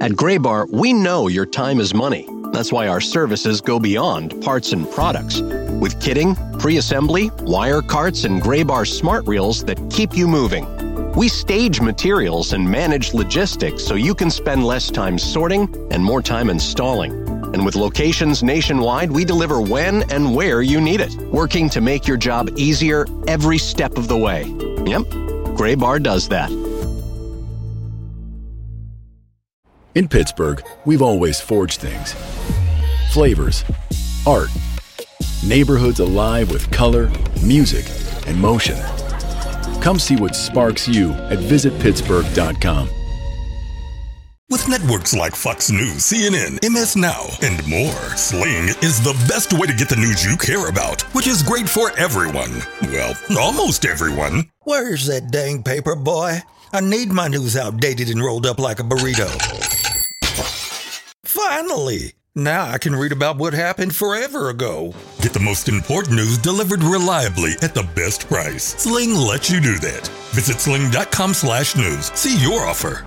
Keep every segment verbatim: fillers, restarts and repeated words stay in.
At Graybar, we know your time is money. That's why our services go beyond parts and products. With kitting, pre-assembly, wire carts, and Graybar smart reels that keep you moving. We stage materials and manage logistics so you can spend less time sorting and more time installing. And with locations nationwide, we deliver when and where you need it, working to make your job easier every step of the way. Yep, Graybar does that. In Pittsburgh, we've always forged things. Flavors, art, neighborhoods alive with color, music, and motion. Come see what sparks you at visit pittsburgh dot com. With networks like Fox News, C N N, M S Now, and more, Sling is the best way to get the news you care about, which is great for everyone. Well, almost everyone. Where's that dang paper, boy? I need my news outdated and rolled up like a burrito. Finally! Now I can read about what happened forever ago. Get the most important news delivered reliably at the best price. Sling lets you do that. Visit sling dot com slash news. See your offer.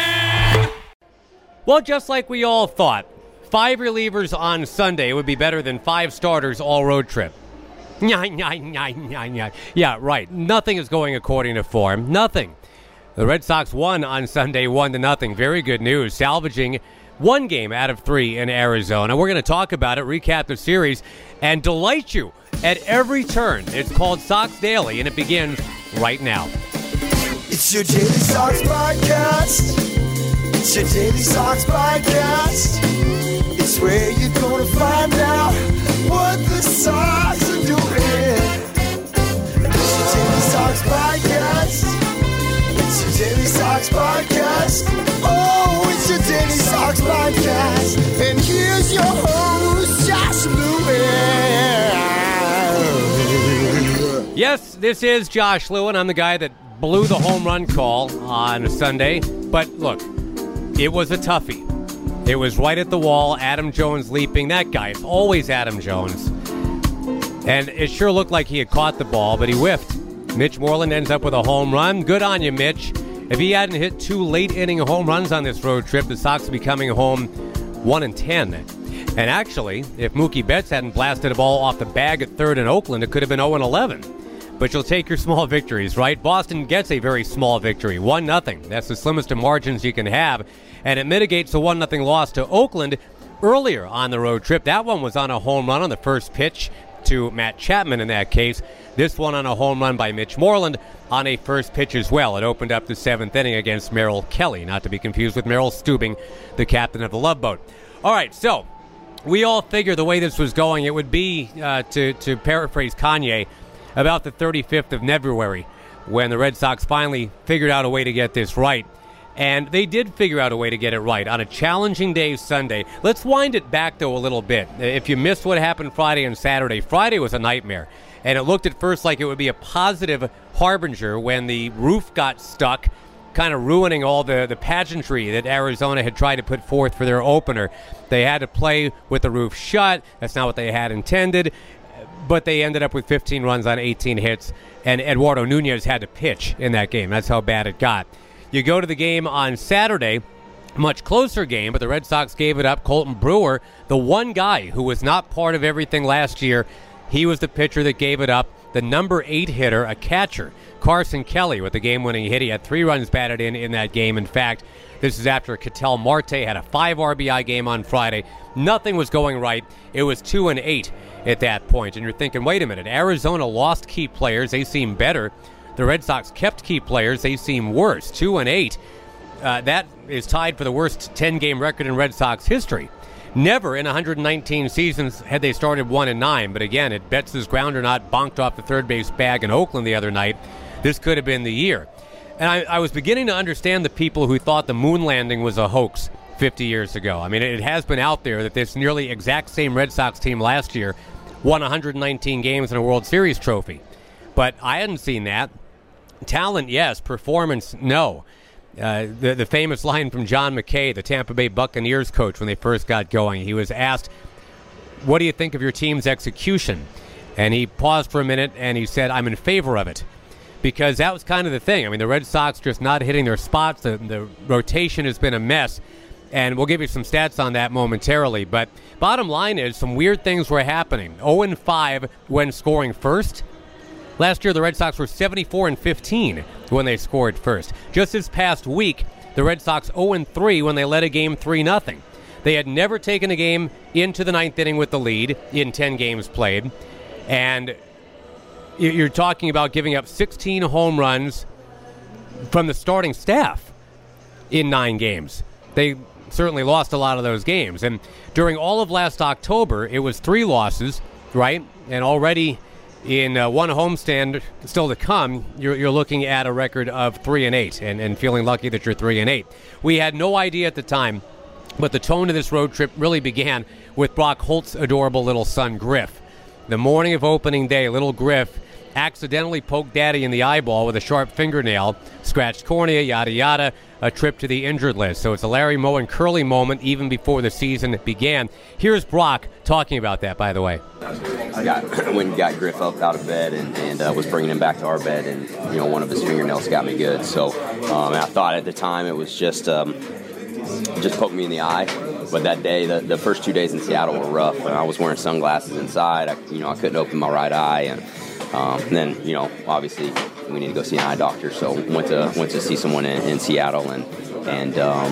Well, just like we all thought, five relievers on Sunday would be better than five starters all road trip. Yeah, right. Nothing is going according to form. Nothing. The Red Sox won on Sunday, one to nothing. Very good news, salvaging one game out of three in Arizona. We're going to talk about it, recap the series, and delight you at every turn. It's called Sox Daily, and it begins right now. It's your Daily Sox Podcast. It's your Daily Sox Podcast. It's where you're going to find out what the Sox are doing. It's your Daily Sox Podcast. It's your Daily Sox Podcast. Oh, it's your Daily Sox Podcast. And here's your host, Josh Lewin. Yes, this is Josh Lewin. I'm the guy that blew the home run call on Sunday. But look, it was a toughie. It was right at the wall. Adam Jones leaping. That guy, it's always Adam Jones. And it sure looked like he had caught the ball, but he whiffed. Mitch Moreland ends up with a home run. Good on you, Mitch. If he hadn't hit two late-inning home runs on this road trip, the Sox would be coming home one and ten. And actually, if Mookie Betts hadn't blasted a ball off the bag at third in Oakland, it could have been oh and eleven. But you'll take your small victories, right? Boston gets a very small victory, one nothing. That's the slimmest of margins you can have. And it mitigates the one nothing loss to Oakland earlier on the road trip. That one was on a home run on the first pitch to Matt Chapman in that case. This one on a home run by Mitch Moreland on a first pitch as well. It opened up the seventh inning against Merrill Kelly, not to be confused with Merrill Stubing, the captain of the Love Boat. All right, so we all figured the way this was going, it would be, uh, to, to paraphrase Kanye, about the thirty-fifth of February when the Red Sox finally figured out a way to get this right. And they did figure out a way to get it right on a challenging day Sunday. Let's wind it back, though, a little bit. If you missed what happened Friday and Saturday, Friday was a nightmare. And it looked at first like it would be a positive harbinger when the roof got stuck, kind of ruining all the, the pageantry that Arizona had tried to put forth for their opener. They had to play with the roof shut. That's not what they had intended. But they ended up with fifteen runs on eighteen hits, and Eduardo Nunez had to pitch in that game. That's how bad it got. You go to the game on Saturday, much closer game, but the Red Sox gave it up. Colton Brewer, the one guy who was not part of everything last year, he was the pitcher that gave it up. The number eight hitter, a catcher, Carson Kelly, with the game-winning hit. He had three runs batted in in that game. In fact, this is after Ketel Marte had a five R B I game on Friday. Nothing was going right. It was two and eight at that point. And you're thinking, wait a minute, Arizona lost key players. They seem better. The Red Sox kept key players. They seem worse. Two and eight. Uh, that is tied for the worst ten-game record in Red Sox history. Never in one hundred nineteen seasons had they started one and nine. But again, it bets this grounder not bonked off the third base bag in Oakland the other night. This could have been the year. And I, I was beginning to understand the people who thought the moon landing was a hoax fifty years ago. I mean, it has been out there that this nearly exact same Red Sox team last year won one hundred nineteen games in a World Series trophy. But I hadn't seen that. Talent, yes. Performance, no. Uh, the, the famous line from John McKay, the Tampa Bay Buccaneers coach, when they first got going, he was asked, what do you think of your team's execution? And he paused for a minute and he said, I'm in favor of it. Because that was kind of the thing. I mean, the Red Sox just not hitting their spots. The, the rotation has been a mess. And we'll give you some stats on that momentarily. But bottom line is some weird things were happening. oh and five when scoring first. Last year, the Red Sox were seventy-four and fifteen when they scored first. Just this past week, the Red Sox oh and three when they led a game three nothing. They had never taken a game into the ninth inning with the lead in ten games played. And you're talking about giving up sixteen home runs from the starting staff in nine games. They certainly lost a lot of those games. And during all of last October, it was three losses, right? And already in uh, one homestand still to come, you're, you're looking at a record of three and eight and, and feeling lucky that you're three and eight. We had no idea at the time, but the tone of this road trip really began with Brock Holt's adorable little son, Griff. The morning of opening day, little Griff accidentally poked Daddy in the eyeball with a sharp fingernail, scratched cornea, yada yada, a trip to the injured list. So it's a Larry Moe and Curly moment even before the season began. Here's Brock talking about that, by the way. I got went and got Griff up out of bed and, and uh, was bringing him back to our bed, and you know one of his fingernails got me good. So um, I thought at the time it was just um, just poked me in the eye. But that day, the, the first two days in Seattle were rough. And I was wearing sunglasses inside. I, you know I couldn't open my right eye, and Um, and then, you know, obviously we need to go see an eye doctor. So went to went to see someone in, in Seattle, and and um,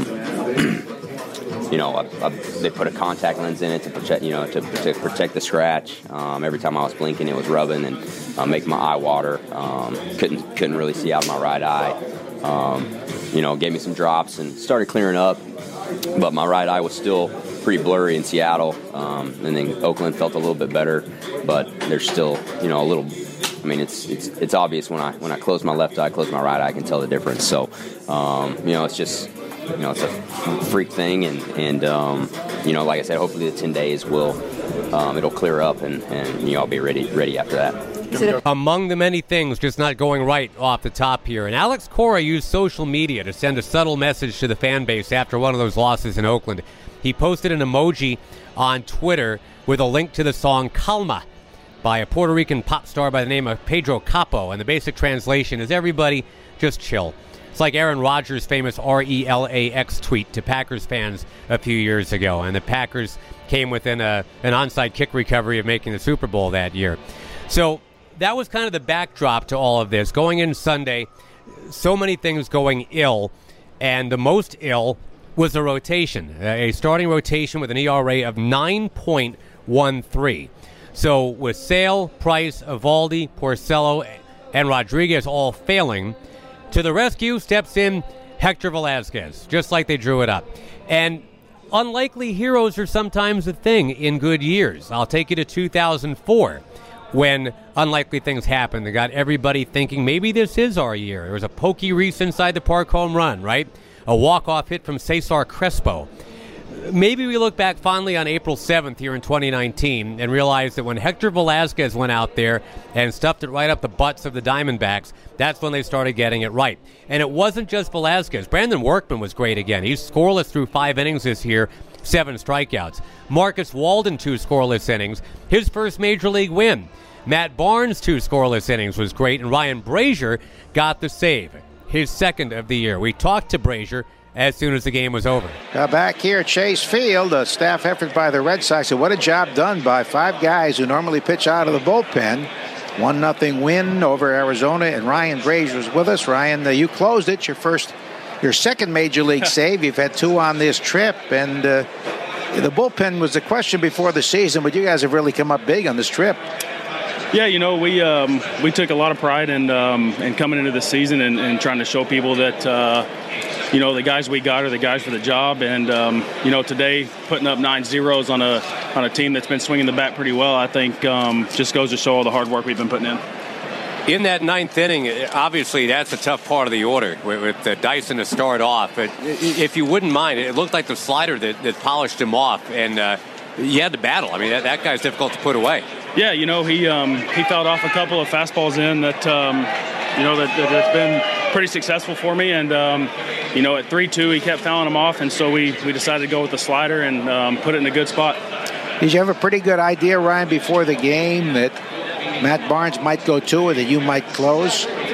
you know, I, I, they put a contact lens in it to protect, you know, to, to protect the scratch. Um, every time I was blinking, it was rubbing and uh, making my eye water. Um, couldn't couldn't really see out of my right eye. Um, you know, gave me some drops and started clearing up, but my right eye was still pretty blurry in Seattle, um, and then Oakland felt a little bit better, but there's still, you know, a little. I mean, it's it's it's obvious when I when I close my left eye, close my right eye, I can tell the difference. So, um, you know, it's just, you know, it's a freak thing, and and um, you know, like I said, hopefully the ten days will um, it'll clear up, and, and you know, I'll be ready ready after that. Among the many things just not going right off the top here, and Alex Cora used social media to send a subtle message to the fan base after one of those losses in Oakland. He posted an emoji on Twitter with a link to the song Calma by a Puerto Rican pop star by the name of Pedro Capo, and the basic translation is everybody just chill. It's like Aaron Rodgers' famous R E L A X tweet to Packers fans a few years ago, and the Packers came within a, an onside kick recovery of making the Super Bowl that year. So that was kind of the backdrop to all of this. Going in Sunday, so many things going ill, and the most ill was a rotation, a starting rotation with an E R A of nine point one three. So with Sale, Price, Eovaldi, Porcello, and Rodriguez all failing, to the rescue steps in Hector Velasquez, just like they drew it up. And unlikely heroes are sometimes a thing in good years. I'll take you to two thousand four, when unlikely things happened. They got everybody thinking maybe this is our year. There was a Pokey Reese inside the park home run, right? A walk-off hit from Cesar Crespo. Maybe we look back fondly on April seventh here in twenty nineteen and realize that when Hector Velasquez went out there and stuffed it right up the butts of the Diamondbacks, that's when they started getting it right. And it wasn't just Velasquez. Brandon Workman was great again. He's scoreless through five innings this year, seven strikeouts. Marcus Walden, two scoreless innings, his first major league win. Matt Barnes, two scoreless innings, was great, and Ryan Brazier got the save, his second of the year. We talked to Brazier as soon as the game was over. Uh, back here at Chase Field, a staff effort by the Red Sox. And what a job done by five guys who normally pitch out of the bullpen. One nothing win over Arizona, and Ryan Brazier was with us. Ryan, uh, you closed it, your first, your second major league save. You've had two on this trip, and uh, the bullpen was the question before the season, but you guys have really come up big on this trip. Yeah, you know, we um, we took a lot of pride in um, in coming into the season and, and trying to show people that, uh, you know, the guys we got are the guys for the job. And, um, you know, today putting up nine zeros on a on a team that's been swinging the bat pretty well, I think um, just goes to show all the hard work we've been putting in. In that ninth inning, obviously that's a tough part of the order with, with uh, Dyson to start off. But if you wouldn't mind, it looked like the slider that, that polished him off, and uh, you had to battle. I mean, that, that guy's difficult to put away. Yeah, you know, he um, he fouled off a couple of fastballs in that, um, you know, that, that, that's been pretty successful for me. And, um, you know, at three two, he kept fouling them off, and so we, we decided to go with the slider and um, put it in a good spot. Did you have a pretty good idea, Ryan, before the game that Matt Barnes might go two or that you might close?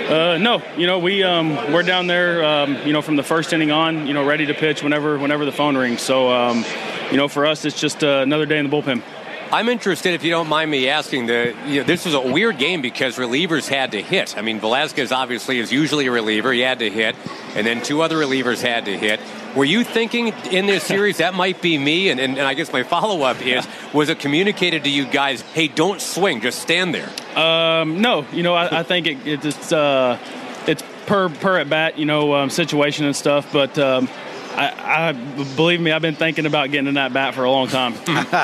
Uh, no, you know, we, um, we're down there, um, you know, from the first inning on, you know, ready to pitch whenever whenever the phone rings. So, um, you know, for us, it's just uh, another day in the bullpen. I'm interested, if you don't mind me asking, the you know, this was a weird game because relievers had to hit. I mean, Velasquez obviously is usually a reliever. He had to hit. And then two other relievers had to hit. Were you thinking in this series, that might be me? And, and, and I guess my follow-up is, was it communicated to you guys, hey, don't swing, just stand there? Um, no. You know, I, I think it, it's uh, it's per, per at-bat, you know, um, situation and stuff. But um, I, I believe me, I've been thinking about getting in that bat for a long time.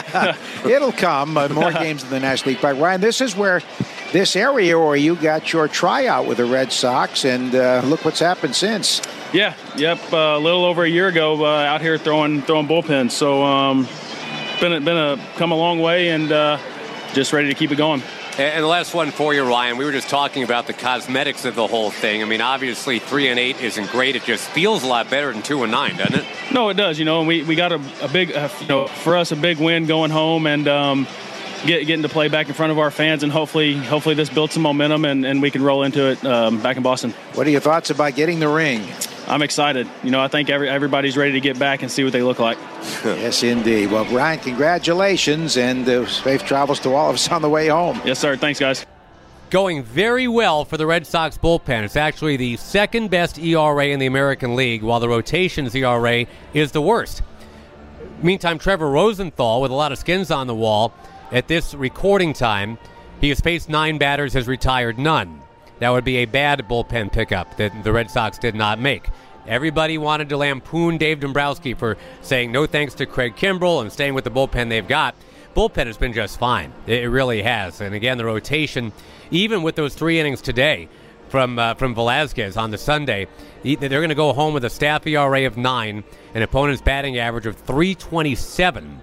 It'll come. Uh, more games in the National League Park. Ryan, this is where this area where you got your tryout with the Red Sox, and uh, look what's happened since. Yeah, yep. Uh, a little over a year ago, uh, out here throwing throwing bullpens. So, um, been been a come a long way, and uh, just ready to keep it going. And the last one for you, Ryan. We were just talking about the cosmetics of the whole thing. I mean, obviously, three and eight isn't great. It just feels a lot better than two and nine, doesn't it? No, it does. You know, and we we got a, a big, uh, you know, for us a big win going home, and um, get, getting to play back in front of our fans, and hopefully, hopefully this builds some momentum, and, and we can roll into it um, back in Boston. What are your thoughts about getting the ring? I'm excited. You know, I think every, everybody's ready to get back and see what they look like. Yes, indeed. Well, Ryan, congratulations, and uh, safe travels to all of us on the way home. Yes, sir. Thanks, guys. Going very well for the Red Sox bullpen. It's actually the second best E R A in the American League, while the rotation's E R A is the worst. Meantime, Trevor Rosenthal, with a lot of skins on the wall, at this recording time, he has faced nine batters, has retired none. That would be a bad bullpen pickup that the Red Sox did not make. Everybody wanted to lampoon Dave Dombrowski for saying no thanks to Craig Kimbrell and staying with the bullpen they've got. Bullpen has been just fine. It really has. And again, the rotation, even with those three innings today from uh, from Velasquez on the Sunday, they're going to go home with a staff E R A of nine, an opponent's batting average of three twenty-seven.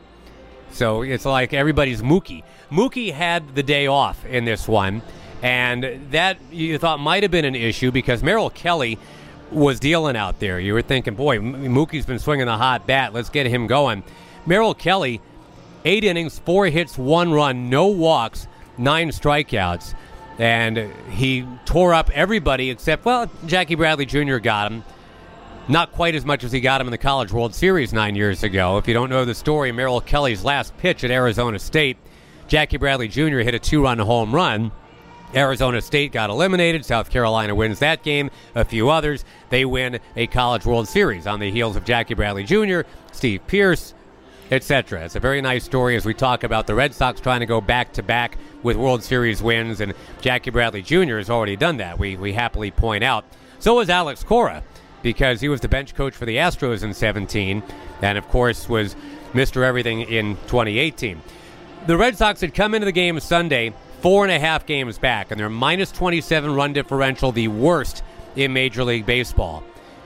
So it's like everybody's Mookie. Mookie had the day off in this one, and that you thought might have been an issue because Merrill Kelly was dealing out there. You were thinking, boy, Mookie's been swinging the hot bat. Let's get him going. Merrill Kelly, eight innings, four hits, one run, no walks, nine strikeouts. And he tore up everybody except, well, Jackie Bradley Junior got him. Not quite as much as he got him in the College World Series nine years ago. If you don't know the story, Merrill Kelly's last pitch at Arizona State, Jackie Bradley Junior hit a two-run home run. Arizona State got eliminated. South Carolina wins that game. A few others. They win a College World Series on the heels of Jackie Bradley Junior, Steve Pearce, et cetera. It's a very nice story as we talk about the Red Sox trying to go back-to-back with World Series wins, and Jackie Bradley Junior has already done that, we, we happily point out. So was Alex Cora, because he was the bench coach for the Astros in seventeen, and of course was Mister Everything in twenty eighteen. The Red Sox had come into the game Sunday four and a half games back, and they're minus twenty-seven run differential, the worst in Major League Baseball.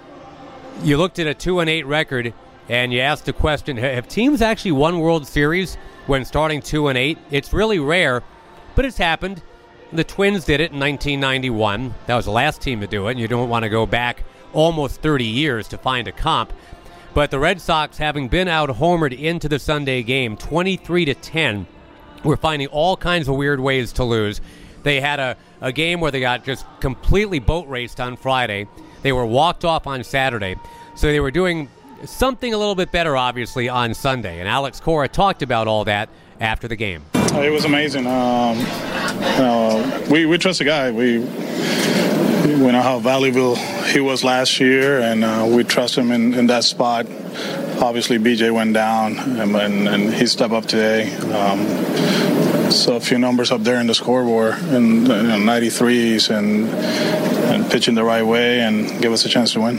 You looked at a two and eight record, and you asked the question, have teams actually won World Series when starting two and eight? It's really rare, but it's happened. The Twins did it in nineteen ninety-one. That was the last team to do it, and you don't want to go back almost thirty years to find a comp. But the Red Sox, having been out-homered into the Sunday game, twenty-three to ten, were finding all kinds of weird ways to lose. They had a, a game where they got just completely boat raced on Friday. They were walked off on Saturday. So they were doing something a little bit better, obviously, on Sunday. And Alex Cora talked about all that after the game. It was amazing. Um, you know, we, we trust the guy. We, we know how valuable he was last year, and uh, we trust him in, in that spot. Obviously, B J went down, and, and, and he stepped up today. Um, so a few numbers up there in the scoreboard, and you know, ninety-threes, and, and pitching the right way, and give us a chance to win.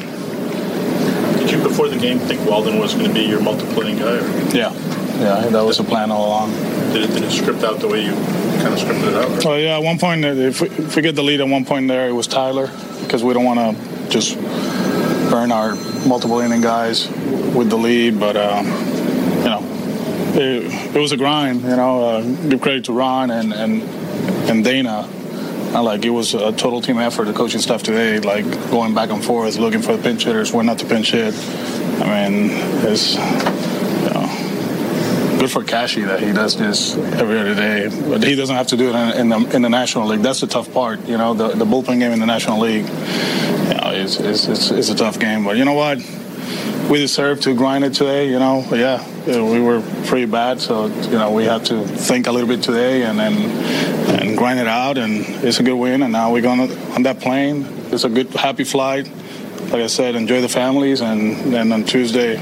Did you, before the game, think Walden was going to be your multiplying guy? Or? Yeah, yeah, that was the plan all along. Did it, did it script out the way you kind of scripted it out? Well, yeah, at one point, if we, if we get the lead at one point there, it was Tyler, because we don't want to just burn our multiple inning guys with the lead, but um, you know, it, it was a grind. You know, uh, give credit to Ron and and, and Dana. Uh, like, it was a total team effort, the coaching staff today, like going back and forth, looking for the pinch hitters, when not to pinch hit. I mean, it's, you know, good for Cashy that he does this every other day, but he doesn't have to do it in, in, the, in the National League. That's the tough part, you know, the, the bullpen game in the National League. You know, it's, it's, it's, it's a tough game, but you know what? We deserve to grind it today, you know. But yeah, we were pretty bad, so you know we had to think a little bit today and then and grind it out, and it's a good win. And now we're going on that plane. It's a good, happy flight. Like I said, enjoy the families, and then on Tuesday,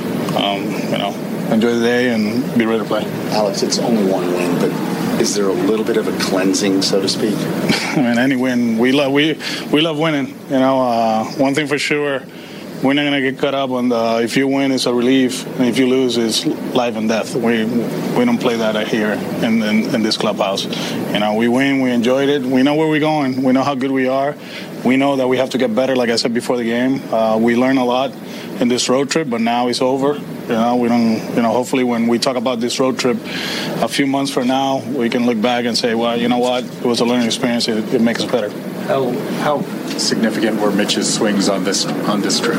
um, you know, enjoy the day and be ready to play. Alex, it's only one win, but is there a little bit of a cleansing, so to speak? I mean, any win, we love we we love winning. You know, uh, one thing for sure. We're not going to get caught up on the, if you win, it's a relief, and if you lose, it's life and death. We we don't play that here in, in, in this clubhouse. You know, we win, we enjoyed it. We know where we're going. We know how good we are. We know that we have to get better, like I said before the game. Uh, we learned a lot in this road trip, but now it's over. You know, we don't, you know, hopefully when we talk about this road trip a few months from now, we can look back and say, well, you know what, it was a learning experience. It, it makes us better. How, how significant were Mitch's swings on this on this trip?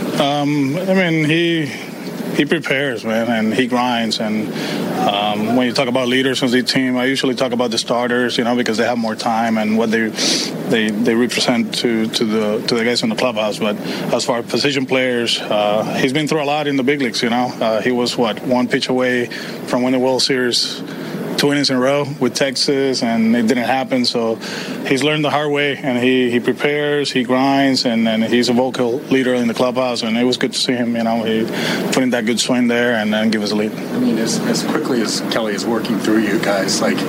Um, I mean, he he prepares, man, and he grinds. And um, when you talk about leaders of the team, I usually talk about the starters, you know, because they have more time and what they they they represent to to the to the guys in the clubhouse. But as far as position players, uh, he's been through a lot in the big leagues. You know, uh, he was what one pitch away from winning the World Series. Two innings in a row with Texas, and it didn't happen. So he's learned the hard way, and he, he prepares, he grinds, and, and he's a vocal leader in the clubhouse. And it was good to see him, you know, he putting that good swing there and then give us a lead. I mean, as, as quickly as Kelly is working through you guys, like,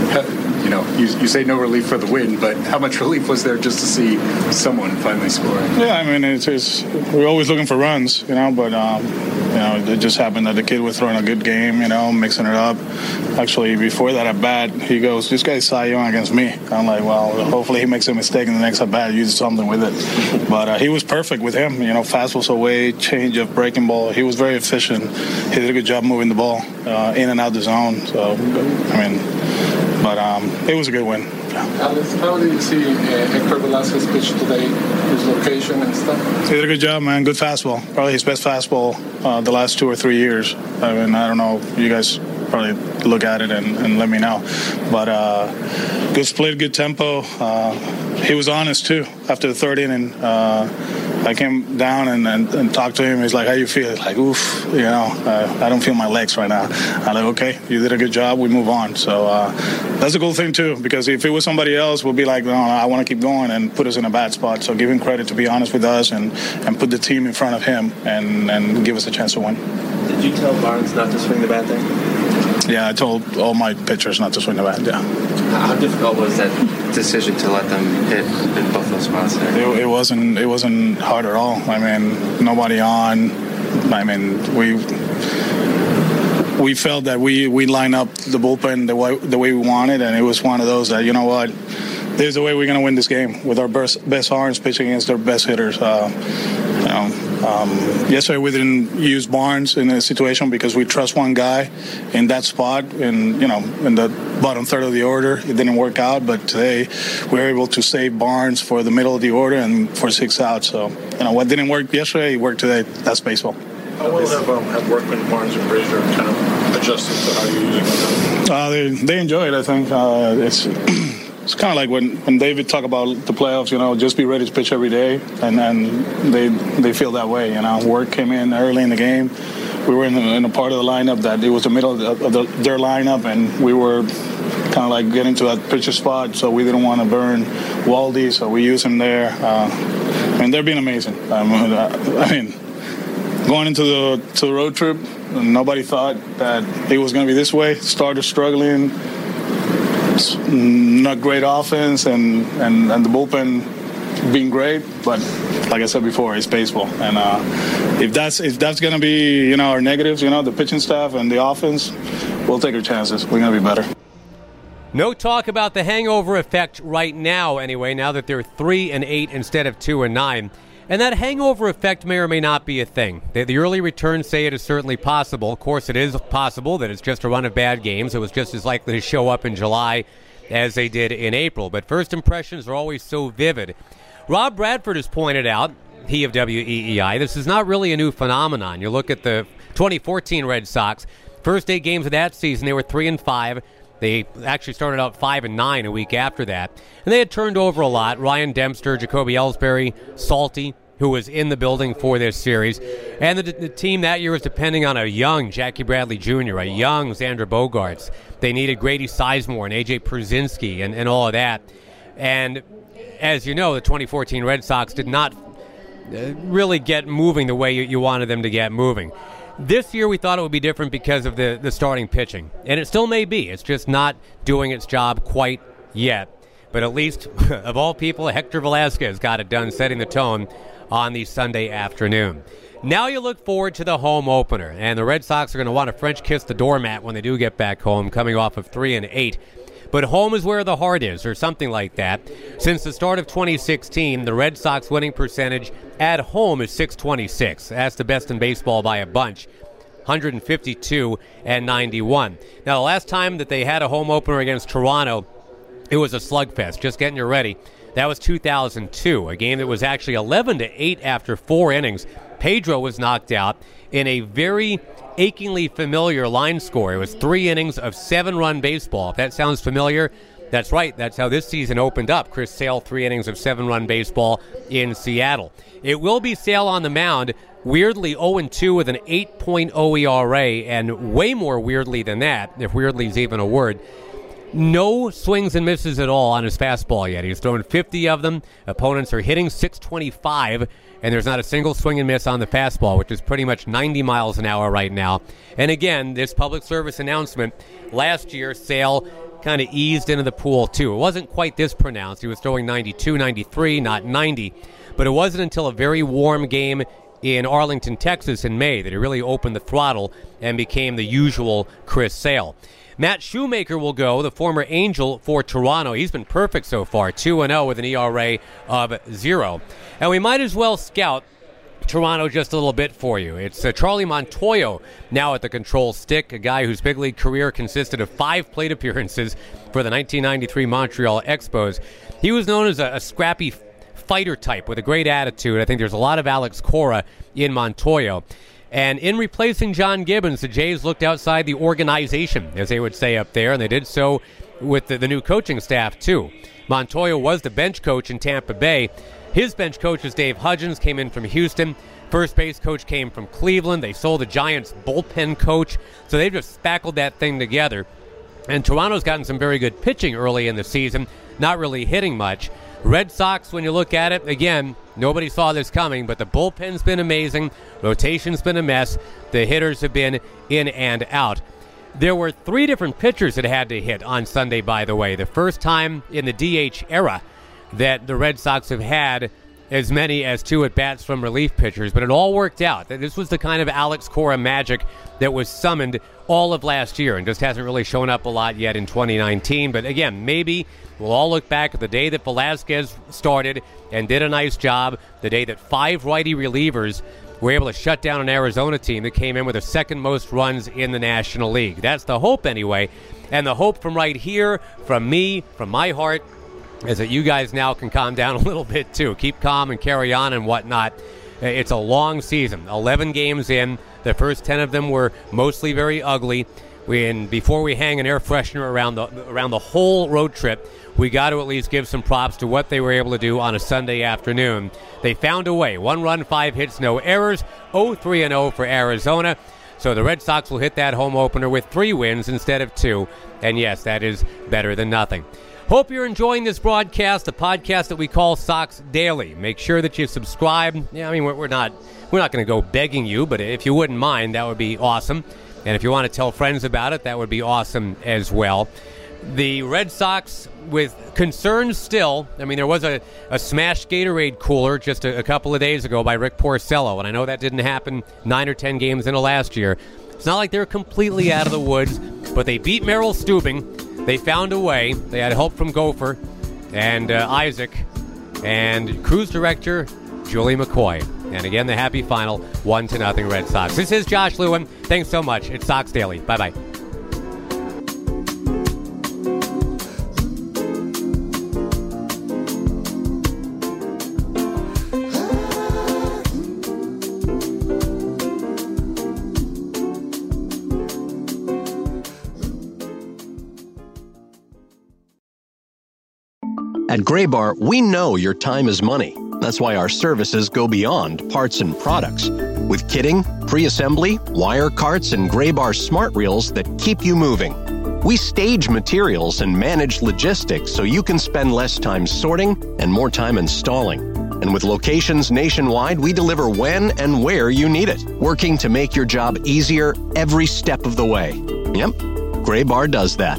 you know, you, you say no relief for the win, but how much relief was there just to see someone finally scoring? Yeah, I mean, it's, it's we're always looking for runs, you know, but um, you know, it just happened that the kid was throwing a good game, you know, mixing it up. Actually, before that at bat, he goes, "This guy's Cy Young against me." I'm like, well, hopefully he makes a mistake in the next at bat, uses something with it. But uh, he was perfect with him, you know, fastballs away, change of breaking ball. He was very efficient. He did a good job moving the ball uh, in and out the zone. So, I mean, but um, it was a good win. Alex, how did you see uh, Hector Velasquez pitch today, his location and stuff? He did a good job, man. Good fastball. Probably his best fastball uh, the last two or three years. I mean, I don't know. You guys probably look at it and, and let me know. But uh, good split, good tempo. Uh, he was honest, too, after the third inning. Uh, I came down and, and, and talked to him. He's like, how you feel? Like, oof, you know, uh, I don't feel my legs right now. I'm like, okay, you did a good job. We move on. So uh, that's a cool thing, too, because if it was somebody else, we'll be like, no, I want to keep going and put us in a bad spot. So give him credit to be honest with us and, and put the team in front of him and, and give us a chance to win. Did you tell Barnes not to swing the bat there? Yeah, I told all my pitchers not to swing the bat, yeah. How difficult was that decision to let them hit in both those spots there? It, it wasn't it wasn't hard at all. I mean, nobody on. I mean, we we felt that we, we lined up the bullpen the way, the way we wanted, and it was one of those that, you know what, this is the way we're going to win this game, with our best, best arms pitching against their best hitters. Uh, you know, um, yesterday we didn't use Barnes in a situation because we trust one guy in that spot, and you know, in the bottom third of the order, it didn't work out. But today we were able to save Barnes for the middle of the order and for six outs. So you know, what didn't work yesterday, it worked today. That's baseball. How well have, um, have Workman, Barnes, and Brazier kind of adjusted to how you're using them? Uh, they they enjoy it. I think uh, it's. It's kind of like when, when David talked about the playoffs, you know, just be ready to pitch every day, and then they they feel that way, you know. Work came in early in the game. We were in, in a part of the lineup that it was the middle of, the, of the, their lineup, and we were kind of like getting to that pitcher spot, so we didn't want to burn Waldy, so we used him there. Uh, I mean, they're being amazing. Um, I mean, going into the, to the road trip, nobody thought that it was going to be this way. Starters struggling. Not great offense, and, and, and the bullpen being great, but like I said before, it's baseball, and uh, if that's if that's gonna be, you know, our negatives, you know, the pitching staff and the offense, we'll take our chances. We're gonna be better. No talk about the hangover effect right now, anyway. Now that they're three and eight instead of two and nine. And that hangover effect may or may not be a thing. The, the early returns say it is certainly possible. Of course, it is possible that it's just a run of bad games. It was just as likely to show up in July as they did in April. But first impressions are always so vivid. Rob Bradford has pointed out, he of W E E I, this is not really a new phenomenon. You look at the twenty fourteen Red Sox. First eight games of that season, they were three and five. They actually started out five and nine a week after that. And they had turned over a lot. Ryan Dempster, Jacoby Ellsbury, Salty, who was in the building for this series. And the, the team that year was depending on a young Jackie Bradley Junior, a young Xander Bogaerts. They needed Grady Sizemore and A J Pierzynski and, and all of that. And as you know, the twenty fourteen Red Sox did not uh, really get moving the way you, you wanted them to get moving. This year we thought it would be different because of the, the starting pitching. And it still may be. It's just not doing its job quite yet. But at least, of all people, Hector Velasquez got it done, setting the tone on the Sunday afternoon. Now you look forward to the home opener. And the Red Sox are going to want to French kiss the doormat when they do get back home, coming off of three and eight. But home is where the heart is, or something like that. Since the start of twenty sixteen, the Red Sox winning percentage at home is six twenty-six. That's the best in baseball by a bunch, one fifty-two and ninety-one. Now, the last time that they had a home opener against Toronto, it was a slugfest, just getting you ready. That was two thousand two, a game that was actually eleven to eight after four innings. Pedro was knocked out in a very achingly familiar line score. It was three innings of seven-run baseball. If that sounds familiar, that's right. That's how this season opened up. Chris Sale, three innings of seven-run baseball in Seattle. It will be Sale on the mound, weirdly oh and two with an eight point oh E R A, and way more weirdly than that, if weirdly is even a word, no swings and misses at all on his fastball yet. He's thrown fifty of them. Opponents are hitting six twenty-five, and there's not a single swing and miss on the fastball, which is pretty much ninety miles an hour right now. And again, this public service announcement, last year, Sale kind of eased into the pool, too. It wasn't quite this pronounced. He was throwing ninety-two, ninety-three, not ninety. But it wasn't until a very warm game in Arlington, Texas in May that he really opened the throttle and became the usual Chris Sale. Matt Shoemaker will go, the former Angel for Toronto. He's been perfect so far, two and oh with an E R A of zero. And we might as well scout Toronto just a little bit for you. It's uh, Charlie Montoyo now at the control stick, a guy whose big league career consisted of five plate appearances for the nineteen ninety-three Montreal Expos. He was known as a, a scrappy fighter type with a great attitude. I think there's a lot of Alex Cora in Montoyo. And in replacing John Gibbons, the Jays looked outside the organization, as they would say up there, and they did so with the, the new coaching staff, too. Montoyo was the bench coach in Tampa Bay. His bench coach is Dave Hudgens, came in from Houston. First base coach came from Cleveland. They sold the Giants' bullpen coach, so they've just spackled that thing together. And Toronto's gotten some very good pitching early in the season, not really hitting much. Red Sox, when you look at it, again, nobody saw this coming, but the bullpen's been amazing. Rotation's been a mess. The hitters have been in and out. There were three different pitchers that had to hit on Sunday, by the way. The first time in the D H era that the Red Sox have had as many as two at-bats from relief pitchers, but it all worked out. This was the kind of Alex Cora magic that was summoned all of last year and just hasn't really shown up a lot yet in twenty nineteen. But again, maybe we'll all look back at the day that Velasquez started and did a nice job, the day that five righty relievers were able to shut down an Arizona team that came in with the second most runs in the National League. That's the hope anyway. And the hope from right here, from me, from my heart, is that you guys now can calm down a little bit too. Keep calm and carry on and whatnot. It's a long season, eleven games in. The first ten of them were mostly very ugly. We, and before we hang an air freshener around the around the whole road trip, we got to at least give some props to what they were able to do on a Sunday afternoon. They found a way. One run, five hits, no errors. oh three and oh for Arizona. So the Red Sox will hit that home opener with three wins instead of two. And yes, that is better than nothing. Hope you're enjoying this broadcast, the podcast that we call Sox Daily. Make sure that you subscribe. Yeah, I mean, we're, we're not we're not going to go begging you, but if you wouldn't mind, that would be awesome. And if you want to tell friends about it, that would be awesome as well. The Red Sox, with concerns still, I mean, there was a, a smashed Gatorade cooler just a, a couple of days ago by Rick Porcello, and I know that didn't happen nine or ten games into last year. It's not like they're completely out of the woods, but they beat Merrill Stubing. They found a way. They had help from Gopher and uh, Isaac and cruise director Julie McCoy. And again, the happy final, one to nothing Red Sox. This is Josh Lewin. Thanks so much. It's Sox Daily. Bye-bye. At Graybar, we know your time is money. That's why our services go beyond parts and products. With kitting, pre-assembly, wire carts, and Graybar smart reels that keep you moving. We stage materials and manage logistics so you can spend less time sorting and more time installing. And with locations nationwide, we deliver when and where you need it, working to make your job easier every step of the way. Yep, Graybar does that.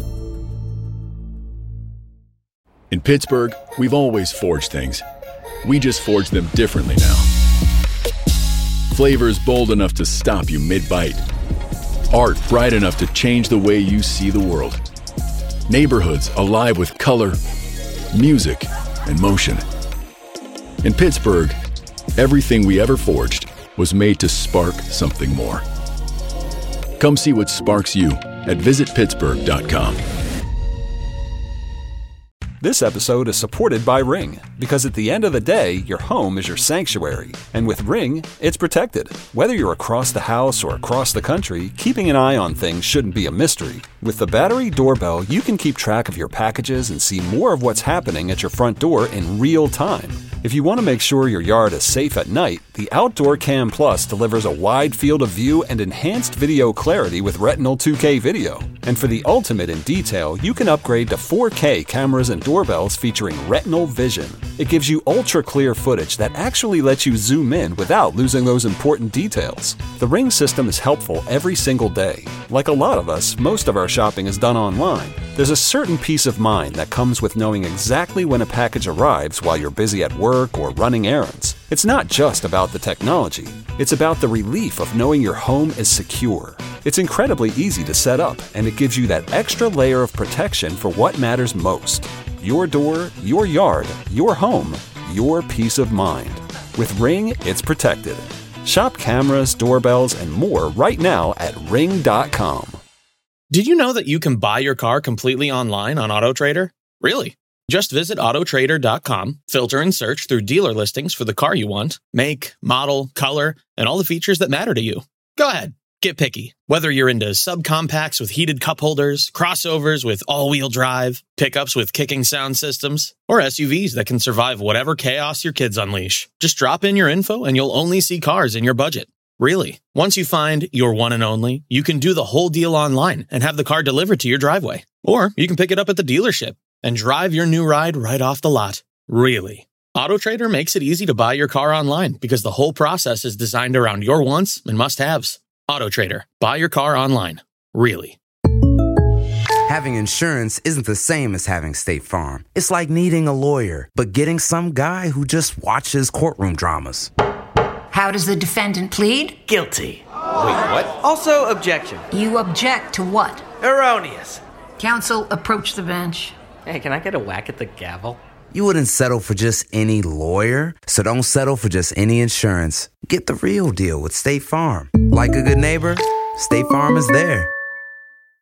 In Pittsburgh, we've always forged things. We just forge them differently now. Flavors bold enough to stop you mid-bite. Art bright enough to change the way you see the world. Neighborhoods alive with color, music, and motion. In Pittsburgh, everything we ever forged was made to spark something more. Come see what sparks you at visit pittsburgh dot com. This episode is supported by Ring, because at the end of the day, your home is your sanctuary. And with Ring, it's protected. Whether you're across the house or across the country, keeping an eye on things shouldn't be a mystery. With the battery doorbell, you can keep track of your packages and see more of what's happening at your front door in real time. If you want to make sure your yard is safe at night, the Outdoor Cam Plus delivers a wide field of view and enhanced video clarity with Retinal two K video. And for the ultimate in detail, you can upgrade to four K cameras and doorbells featuring Retinal Vision. It gives you ultra-clear footage that actually lets you zoom in without losing those important details. The Ring system is helpful every single day. Like a lot of us, most of our shopping is done online. There's a certain peace of mind that comes with knowing exactly when a package arrives while you're busy at work or running errands. It's not just about the technology. It's about the relief of knowing your home is secure. It's incredibly easy to set up, and it gives you that extra layer of protection for what matters most. Your door, your yard, your home, your peace of mind. With Ring, it's protected. Shop cameras, doorbells, and more right now at ring dot com. Did you know that you can buy your car completely online on AutoTrader? Really? Just visit auto trader dot com, filter and search through dealer listings for the car you want, make, model, color, and all the features that matter to you. Go ahead, get picky. Whether you're into subcompacts with heated cup holders, crossovers with all-wheel drive, pickups with kicking sound systems, or S U Vs that can survive whatever chaos your kids unleash. Just drop in your info and you'll only see cars in your budget. Really. Once you find your one and only, you can do the whole deal online and have the car delivered to your driveway. Or you can pick it up at the dealership and drive your new ride right off the lot. Really. AutoTrader makes it easy to buy your car online because the whole process is designed around your wants and must-haves. AutoTrader. Buy your car online. Really. Having insurance isn't the same as having State Farm. It's like needing a lawyer, but getting some guy who just watches courtroom dramas. How does the defendant plead? Guilty. Wait, what? Also, objection. You object to what? Erroneous. Counsel, approach the bench. Hey, can I get a whack at the gavel? You wouldn't settle for just any lawyer, so don't settle for just any insurance. Get the real deal with State Farm. Like a good neighbor, State Farm is there.